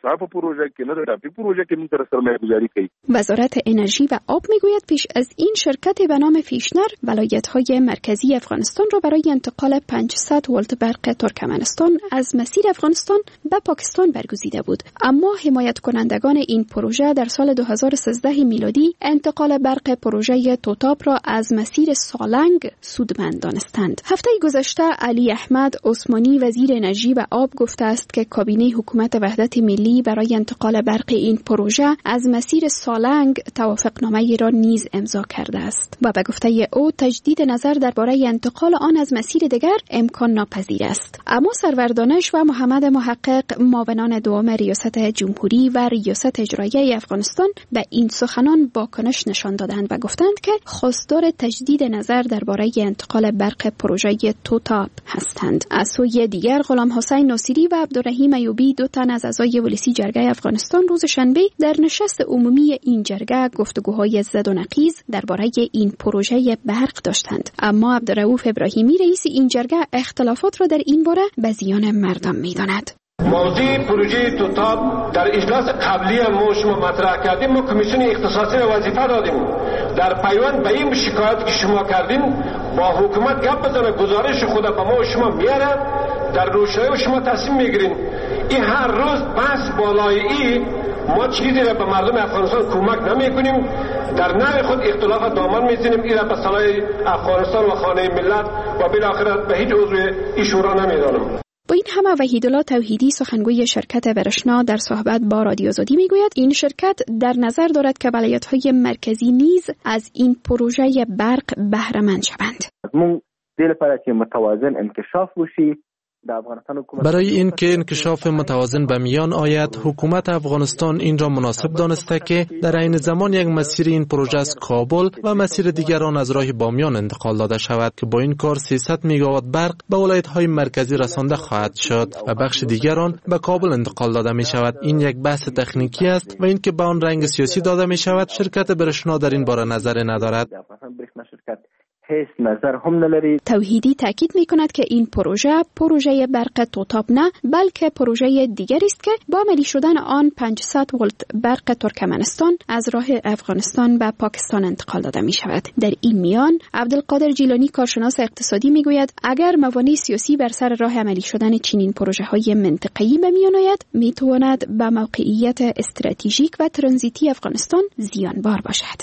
وزارت انرژی و آب میگوید پیش از این شرکت به نام فیشنر ولایت‌های مرکزی افغانستان را برای انتقال 500 ولت برق ترکمنستان از مسیر افغانستان به پاکستان برگزیده بود، اما حمایت کنندگان این پروژه در سال 2013 میلادی انتقال برق پروژه توتاب را از مسیر سالنگ سودمند دانستند. هفته گذشته علی احمد عثمانی وزیر انرژی و آب گفته است که کابینه حکومت وحدت ملی برای انتقال برق این پروژه از مسیر سالنگ توافقنامه را نیز امضا کرده است و به گفته او تجدید نظر درباره انتقال آن از مسیر دیگر امکان ناپذیر است. اما سرور دانش و محمد محقق، معاونان دوم ریاست جمهوری و ریاست اجرایی افغانستان، به این سخنان واکنش نشان دادند و گفتند که خواستار تجدید نظر درباره انتقال برق پروژه توتاب هستند. از سوی دیگر غلام حسین ناصری و عبدالرحیم ایوبی، دو تن از اعضای ولسی جرگه افغانستان، روز شنبه در نشست عمومی این جرگه گفتگوهای زد و نقیض درباره این پروژه برق داشتند. اما عبدالرؤوف ابراهیمی رئیس این جرگه اختلافات را در این باره به زیان مردم می‌داند. موضوع پروژه توتاب در اجلاس قبلی ما شما مطرح کردیم، ما کمیسیون اختصاصی را وظیفه دادیم در پیوند به این شکایت که شما کردین با حکومت گپ بزنه، گزارش خود به ما و شما میاره، در روشنایی شما تصمیم میگیرین. این هر روز بحث بالای این ما چیزی را به مردم افغانستان کمک نمیکنیم، در نوع خود اختلاف دامن میزنیم، این را به صلاح افغانستان و خانه ملت و بالاخره به هیچ عضو این شورا نمیدانم. با این همه وحیدالله توحیدی، سخنگوی شرکت برشنا، در صحبت با رادیو آزادی میگوید این شرکت در نظر دارد که ولایت‌های مرکزی نیز از این پروژه برق بهره مند شوند. متوازن انکشاف باشی برای اینکه انکشاف متوازن به میان آید، حکومت افغانستان این را مناسب دانسته که در عین زمان یک مسیر این پروژه از کابل و مسیر دیگران از راه بامیان انتقال داده شود که با این کار 300 مگاوات برق به ولایت‌های مرکزی رسانده خواهد شد و بخش دیگران به کابل انتقال داده می شود. این یک بحث تکنیکی است و اینکه به آن رنگ سیاسی داده می شود، شرکت برشنا در این باره نظر ندارد. نظر هم نلری. توحیدی تاکید می‌کند که این پروژه برق توتاب نه، بلکه پروژه دیگری است که با عملی شدن آن 500 ولت برق ترکمنستان از راه افغانستان به پاکستان انتقال داده می شود. در این میان عبدالقادر جیلانی، کارشناس اقتصادی، میگوید اگر موانع سیاسی بر سر راه عملی شدن چنین پروژه‌های منطقه‌ای به میان آید، میتواند به موقعیت استراتژیک و ترانزیتی افغانستان زیانبار باشد.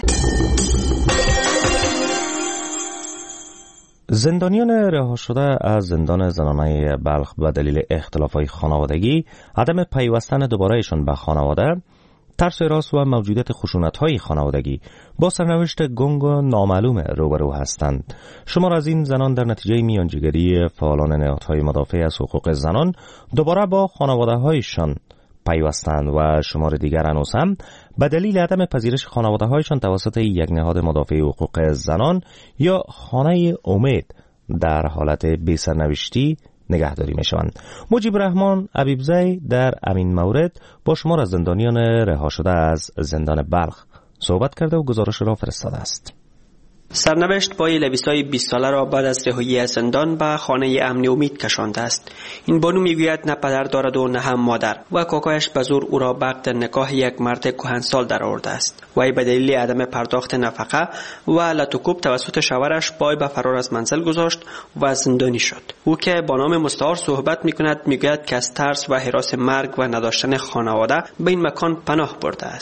زندانیان رها شده از زندان زنانه بلخ به دلیل اختلافات خانوادگی، عدم پیوستن دوبارهشان به خانواده، ترس راست و موجودیت خشونت‌های خانوادگی با سرنوشت گنگ و نامعلوم روبرو هستند. شمار از این زنان در نتیجه میانجیگری فعالان نهادهای مدافع از حقوق زنان دوباره با خانواده‌هایشان پیوستند و شمار دیگر هنوز هم به دلیل عدم پذیرش خانواده‌هایشان توسط یک نهاد مدافع حقوق زنان یا خانه امید در حالت بی‌سرنوشتی نگهداری می‌شوند. مجیب رحمان عبیبزی در همین مورد با شمار از زندانیان رها شده از زندان بلخ صحبت کرده و گزارش را فرستاده است. سرنوشت بای لویسای 20 ساله را بعد از رهایی از زندان به خانه امن امید کشانده است. این بانو میگوید نه پدر دارد و نه هم مادر و کاکایش به زور او را به عقد نکاح یک مرد کهنسال درآورده است. وی به دلیل عدم پرداخت نفقه و لطوکوب توسط شوهرش پای به فرار از منزل گذاشت و زندانی شد. او که با نام مستعار صحبت میکند میگوید که از ترس و هراس مرگ و نداشتن خانواده به این مکان پناه برده است.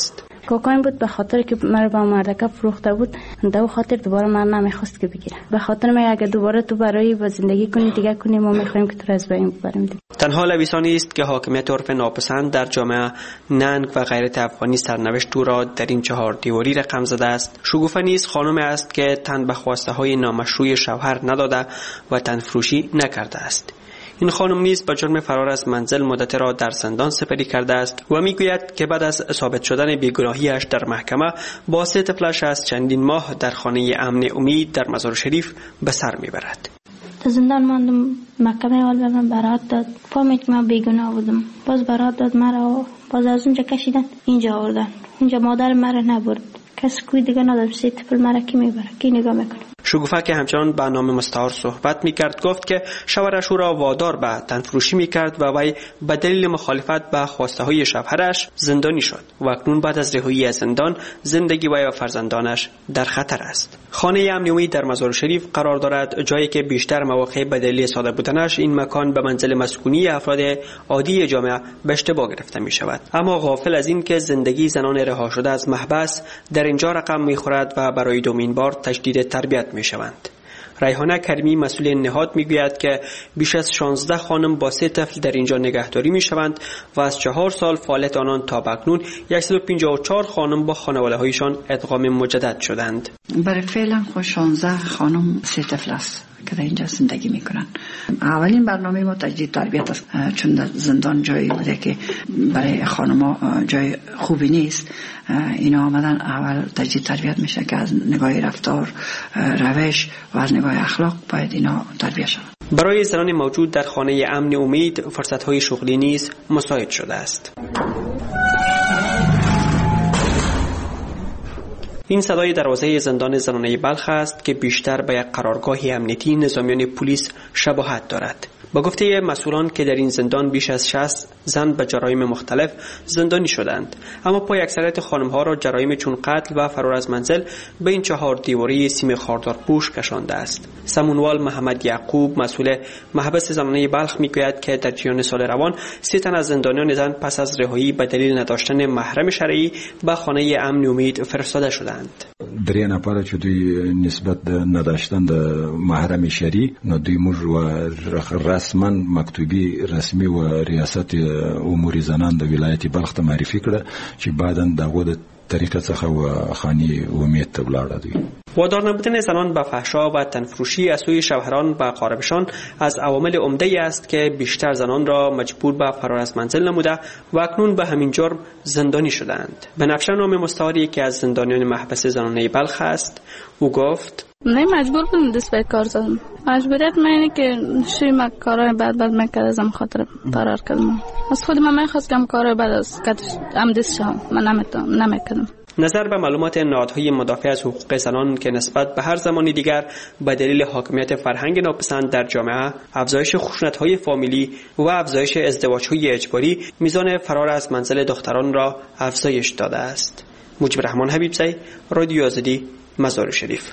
کاکایم بود به خاطر که مرا با مردکه فروخته بود، دو خاطر دوباره من نمیخواست که بگیره. به خاطر من اگه دوباره تو برای با زندگی کنی دیگه کنی، ما میخوایم که تو از بین ببریم. تنها لویسانی است که حاکمیت عرف ناپسند در جامعه، ننگ و غیرت افغانی سرنوشت او را در این 4 دیواری رقم زده است. شگوفه نیز خانم است که تن به خواسته های نامشروع شوهر نداده و تن فروشی نکرده است. این خانم نیز به جرم فرار از منزل مدت را در زندان سپری کرده است و میگوید که بعد از ثابت شدن بیگناهیش در محکمه با 3 طفلش از چندین ماه در خانه امن امید در مزار شریف به سر میبرد. تا زندان ماندم، محکمه اول به من برات داد، فهمید که من بیگناه بودم، باز برات داد مرا، باز از اونجا کشیدن اینجا آوردن. اینجا مادر مرا نبرد، کس کوی دیگه نداشت. 3 طفل مرا کی میبره، کی نگاه میکنه؟ شگوفه که همچنان به نام مستعار صحبت میکرد گفت که شوهرش او را وادار به تنفروشی میکرد و وی به دلیل مخالفت به خواسته های شوهرش زندانی شد و اکنون بعد از رهایی از زندان زندگی وی و فرزندانش در خطر است. خانه امن امید در مزار شریف قرار دارد، جایی که بیشتر مواقع به دلیل ساده بودنش این مکان به منزل مسکونی افراد عادی جامعه به اشتباه گرفته می شود. اما غافل از این که زندگی زنان رها شده از محبس در اینجا رقم میخورد و برای دومین بار تجدید تربیت می شوند. ریحانه کریمی مسئول نهاد میگوید که بیش از 16 خانم با 3 طفل در اینجا نگهداری می شوند و از 4 سال فعالیت آنان تا اکنون 154 خانم با خانواده هایشان ادغام مجدد شدند. برای فعلا 16 خانم 3 طفل است که در اینجا زندگی میکنن. اولین برنامه ما تجدید تربیت است، چون در زندان جایی بوده که برای خانم‌ها جای خوبی نیست. اینا آمدن اول تجدید تربیت میشه که از نگاه رفتار، روش و از نگاه اخلاق باید اینا تربیت شوند. برای زنان موجود در خانه امن امید فرصت‌های شغلی نیز مساعد شده است. این صدای دروازه زندان زنانه بلخ است که بیشتر به یک قرارگاه امنیتی نظامیان پلیس شباهت دارد. با گفته مسئولان که در این زندان بیش از 60 زن به جرایم مختلف زندانی شدند، اما پای اکثریت خانم‌ها را جرایم چون قتل و فرار از منزل به این 4 دیواری سیم خاردار پوش کشانده است. سمونوال محمد یعقوب مسئول محبس زنانه بلخ میگوید که در جریان سال روان 3 تن از زندانیان زن پس از رهایی به دلیل نداشتن محرم شرعی به خانه امن امید فرستاده شدند. 3 نفر چې دوی نسبت نداشتن د محرم شرعی نو دوی موږ و رسما مکتوبی رسمي و ریاست امور زنان د ولایت بلخ ته معرفي کړه چې بعداً دغه د طریقه څخه و خاني امید ته ولاړه دوی. وادار نبودن زنان به فحشا و تنفروشی از سوی شوهران و اقاربشان از عوامل عمده است که بیشتر زنان را مجبور به فرار از منزل نموده و اکنون به همین جرم زندانی شدند. بنفشه نام مستعاری که از زندانیان محبس زنانه بلخ است، او گفت: نه مجبور بودم دست به کار زدم. مجبوریت من اینه که شویم کارهای بعد میکرد ازم خاطر فرار کردم. از خود من میخواست که کارهای بعد از ام دست شم. من نمیکردم. نظر به معلومات نهادهای مدافع از حقوق زنان که نسبت به هر زمانی دیگر به دلیل حاکمیت فرهنگ ناپسند در جامعه، افزایش خشونت‌های فامیلی و افزایش ازدواج‌های اجباری، میزان فرار از منزل دختران را افزایش داده است. مجیب رحمان حبیبزی، رادیو آزادی، مزار شریف.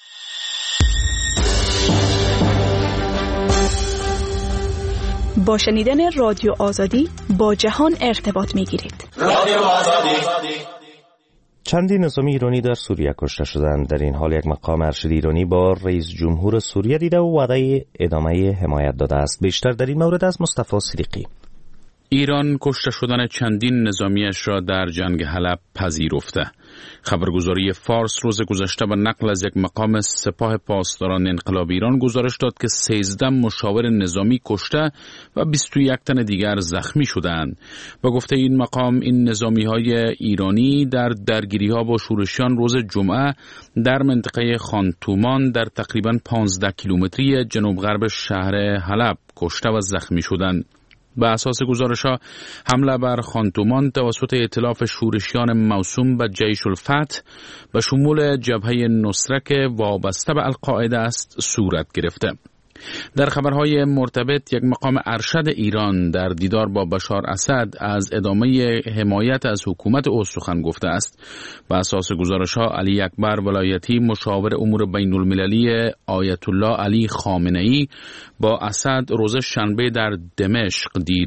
با شنیدن رادیو آزادی با جهان ارتباط می‌گیرید. رادیو آزادی. چندین نظامی ایرانی در سوریه کشته شدند. در این حال یک مقام ارشد ایرانی با رئیس جمهور سوریه دیده و وعده ادامه حمایت داده است. بیشتر در این مورد از مصطفی صدیقی. ایران کشته شدن چندین نظامیش را در جنگ حلب پذیرفته. خبرگزاری فارس روز گذشته به نقل از یک مقام سپاه پاسداران انقلاب ایران گزارش داد که 13 مشاور نظامی کشته و 21 تن دیگر زخمی شدند. با گفته این مقام، این نظامی‌های ایرانی در درگیری‌ها با شورشیان روز جمعه در منطقه خانتومان در تقریباً 15 کیلومتری جنوب غرب شهر حلب کشته و زخمی شدند. به اساس گزارش‌ها، حمله بر خانتومان توسط ائتلاف شورشیان موسوم به جیش الفتح به شمول جبهه نصره که وابسته به القاعده است صورت گرفته. در خبرهای مرتبط، یک مقام ارشد ایران در دیدار با بشار اسد از ادامه حمایت از حکومت او سخن گفته است. به اساس گزارش‌ها، علی اکبر ولایتی مشاور امور بین المللی آیت الله علی خامنه‌ای با اسد روز شنبه در دمشق دید.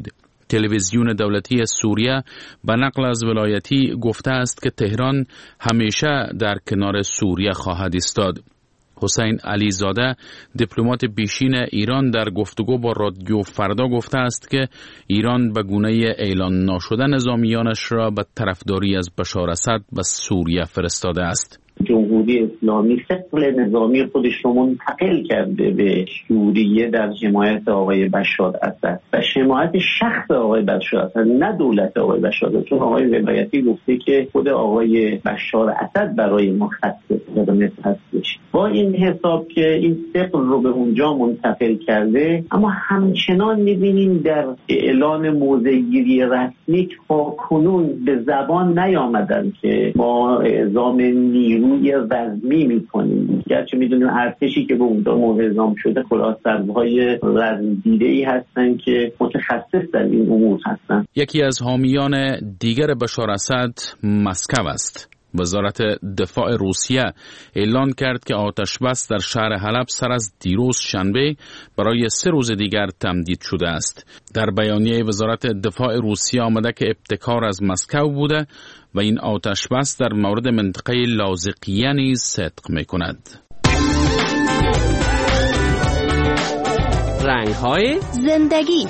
تلویزیون دولتی سوریه به نقل از ولایتی گفته است که تهران همیشه در کنار سوریه خواهد ایستاد. حسین علی زاده دیپلمات پیشین ایران در گفتگو با رادیو فردا گفته است که ایران به گونه اعلان ناشده نظامیانش را به طرفداری از بشار اسد به سوریه فرستاده است. جمهوری اسلامی ثقل نظامی خودش رو منتقل کرده به سوریه در حمایت آقای بشار اسد و حمایت شخص آقای بشار اسد، نه دولت آقای بشار اسد، چون آقای ولایتی گفته که خود آقای بشار اسد برای ما خط قرمز هستش. با این حساب که این ثقل رو به اونجا منتقل کرده، اما همچنان می‌بینیم در اعلان موضع‌گیری رسمی تا کنون به زبان نیامدن که ما اعزام نیروی رزمی میکنیم. گرچه میدونیم ارتشی که به اونجا اعزام شده خلاص‌سربازهای رزم‌دیده‌ای هستن که متخصص در این امور هستن. یکی از حامیان دیگر بشار اسد مسکو است. وزارت دفاع روسیه اعلان کرد که آتش بس در شهر حلب سر از دیروز شنبه برای 3 روز دیگر تمدید شده است. در بیانیه وزارت دفاع روسیه آمده که ابتکار از مسکو بوده و این آتش بس در مورد منطقه لاذقیه نیز صدق می‌کند. رنگ‌های زندگی.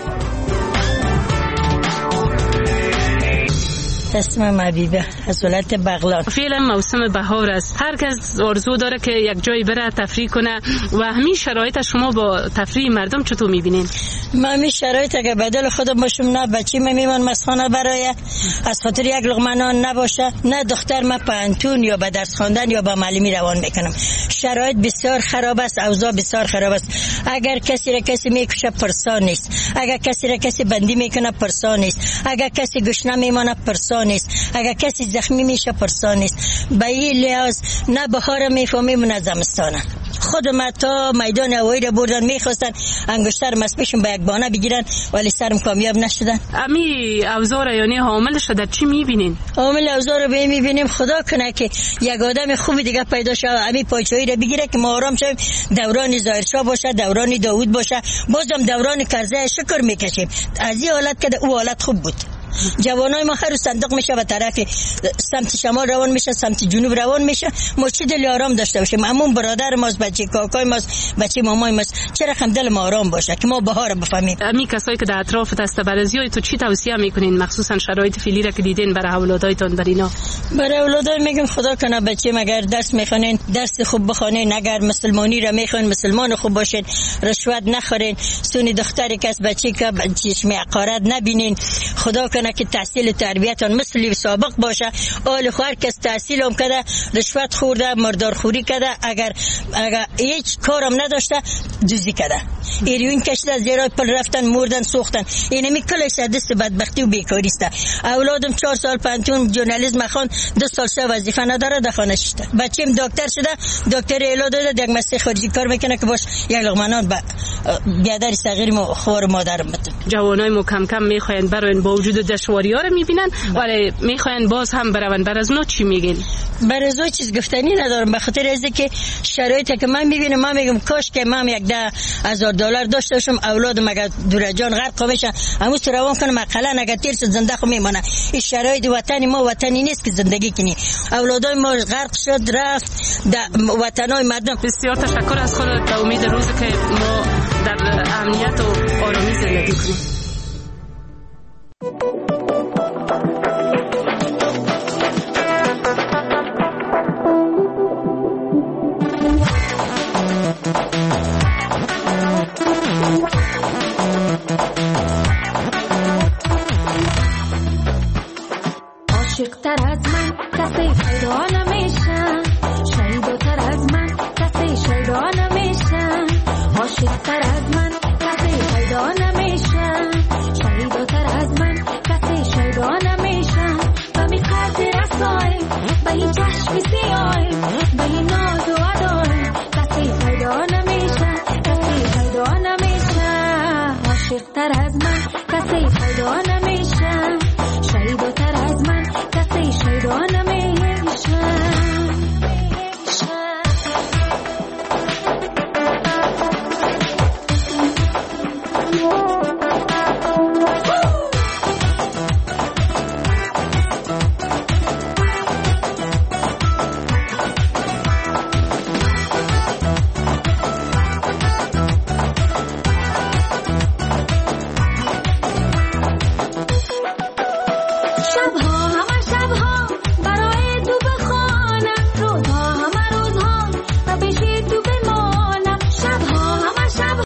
اسمم حبیبه از ولایت بغلان. فعلا موسم بهار است. هر کس آرزو داره که یک جای بره تفریح کنه و همین شرایط شما با تفریح مردم چطور می‌بینین؟ من همین شرایط که بدل خودم باشم، نه بچه‌م میمون مسخانه برای از خاطر یک لقمه نان نباشه، نه دختر من پانتون یا به درس خواندن یا به معلمی روان میکنم. شرایط بسیار خراب است، اوضاع بسیار خراب است. اگر کسی را کسی میکشه پرسان نیست، اگر کسی را کسی بندی میکنه پرسان نیست، اگر کسی گشنه میمونه پرسان نیست، اگر کسی زخمی میشه پرسان نیست. به این لحاظ نه بهار میفهمیم نه زمستانه. خود ما تا میدان هوایی را بردن میخواستن انگشتر مسپشون به یک بانه بگیرن ولی سرم کامیاب نشدن. امی اوزار یعنی حامل شده چی میبینین؟ حامل اوزار رو میبینیم خدا کنه که یک آدم خوبی دیگه پیدا شه امی پایچه‌ای را بگیره که ما آرام شویم، دوران ظاهرشاه باشه، دوران داوود باشه، بازم دوران کرزی شکر میکشیم. از این حالت که او حالت خوب بود. جوانای ما هر صندوق میشه به طرف سمت شمال روان میشه، سمت جنوب روان میشه. ما چه دل آرام داشته باشیم؟ همون برادر ماست، بچه کاکای ماست، بچه مامای ماست. چرا هم دل ما آرام باشه که ما بهار بفهمیم؟ امی کسایی که در اطراف دست برزیای تو چی توصیه میکنین، مخصوصا شرایط فعلی را که دیدین برای اولادایتون در اینا؟ برای اولادای میگم خدا کنه بچه مگر درس میخونین درس خوب بخونین، اگر مسلمانی را میخوین مسلمان خوب باشین، رشوت نخورین، سون دختری که از بچه که چشم عقارت نبینین. خدا که تحصیل تربیتان مثل سابق باشه. آل خواهر کس تحصیل هم کده، رشوت خورده، مردار خوری کده، اگر هیچ کارم نداشته دوزی کده، ایریون کشیده، زیرای پل رفتن، مردن، سوختن. اینمی کلش دست بدبختی و بیکاری است. اولادم 4 سال پانتون ژورنالیسم خوان، 2 سال سه وظیفه نداره در خانه شده. بچه‌م دکتر شده، دکتر اعلام داده یک مسیح خارجی کار میکنه که باش یک لقمه نان به بیادر صغیرم و خوار مادرم بده. جوانای ما کم کم میخواین برای با وجود دشواری‌ها رو میبینن ولی میخواین باز هم برون. بر از نو چی میگین؟ بر از چیز گفتنی ندارم، به خاطر از اینکه شرایطی که من میبینم من میگم کاش که من $10,000 داشته باشم، اولادم اگر دورجان غرق بشن همون روان کنم اقلا اگر تیر شد زنده خو میمونه. این شرایط وطن ما وطنی نیست که زندگی کنی. اولادای ما غرق شد رفت وطنای مردم. بسیار تشکر از خودت. به امید روزی که ما در امنیت و آرامی زندگی کنیم.